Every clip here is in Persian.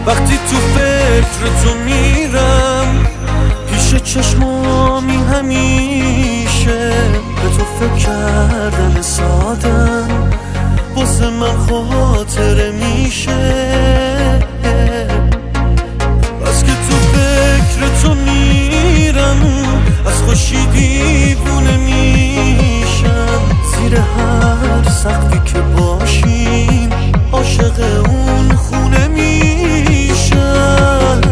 وقتی تو فکر تو میرم پیش چشمامی همیشه به تو فکر کردن سادن واسه من خاطره میشه. بس که تو فکر تو میرم از خوشی دیوونه میشم، زیر هر سقفی که باشیم عاشق اون خونه میشم.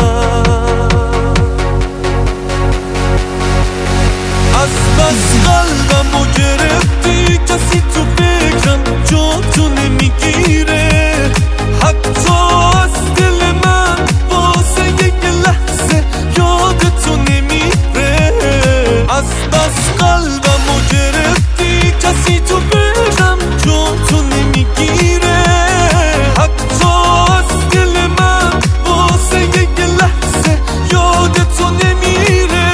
از بس قلبمو گرفتی کسی تو فکرم جا تو نمیگیره، حتی از دل من واسه یک لحظه یاد تو نمیره. از بس قلبمو گرفتی کسی تو فکرم جا تو نمیگیره، حتی از دل من واسه یک لحظه یاد تو نمیره.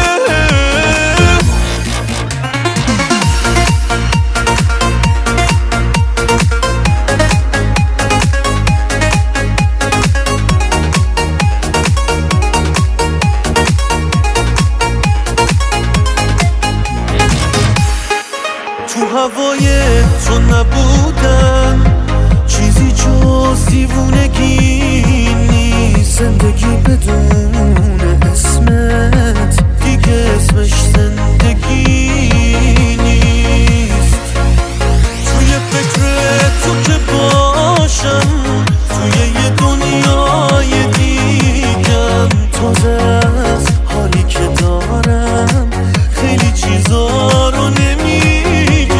تو هوای تو نبودن چیزی جز دیوونگی نیست، زندگی بدون اسمت دیگه اسمش زندگی نیست. توی فکر تو که باشم توی یه دنیای دیگم، تازه از حالی که دارم خیلی چیزا رو نمیگم.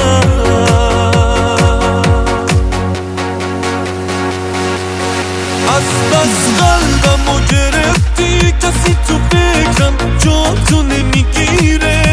از بس قلبمو گرفتی کسی تو فکرم جا تو نمیگیره،